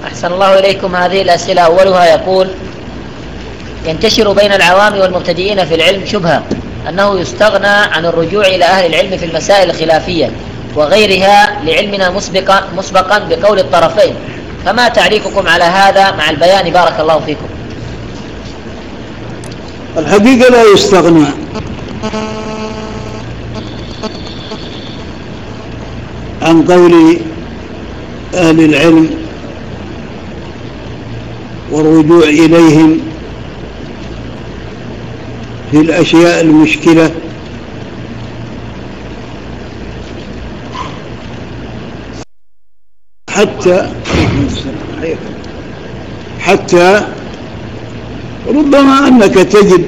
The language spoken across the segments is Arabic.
أحسن الله إليكم. هذه الأسئلة أولها يقول: ينتشر بين العوام والمبتدئين في العلم شبهة أنه يستغنى عن الرجوع إلى أهل العلم في المسائل الخلافية وغيرها لعلمنا مسبقا بقول الطرفين، فما تعليقكم على هذا مع البيان؟ بارك الله فيكم. الحقيقة لا يستغنى عن قول أهل العلم والرجوع إليهم في الأشياء المشكلة، حتى ربما أنك تجد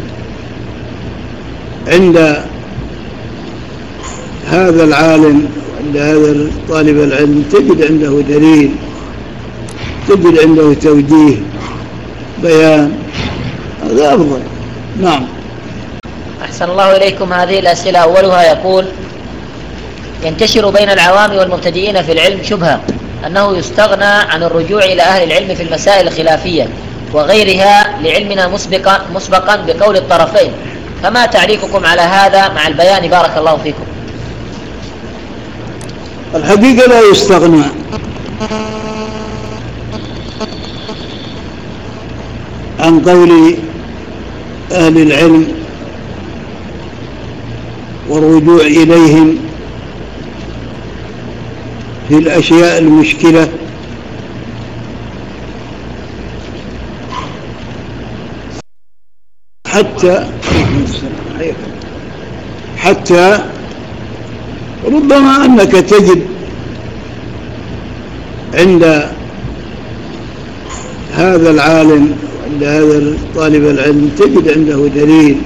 عند هذا العالم وعند هذا طالب العلم تجد عنده دليل، تجد عنده توجيه، بيان، هذا أفضل. نعم. أحسن الله إليكم. هذه الأسئلة أولها يقول: ينتشر بين العوام والمبتدئين في العلم شبهة أنه يستغنى عن الرجوع إلى أهل العلم في المسائل الخلافية وغيرها لعلمنا مسبقا بقول الطرفين، فما تعليقكم على هذا مع البيان؟ بارك الله فيكم. الحقيقة لا يستغنى عن قول أهل العلم والرجوع إليهم في الأشياء المشكلة، حتى ربما أنك تجد عند هذا العالم وعند هذا طالب العلم تجد عنده دليل،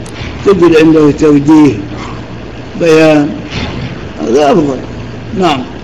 تجد عنده توجيه، بيان، هذا أفضل. نعم.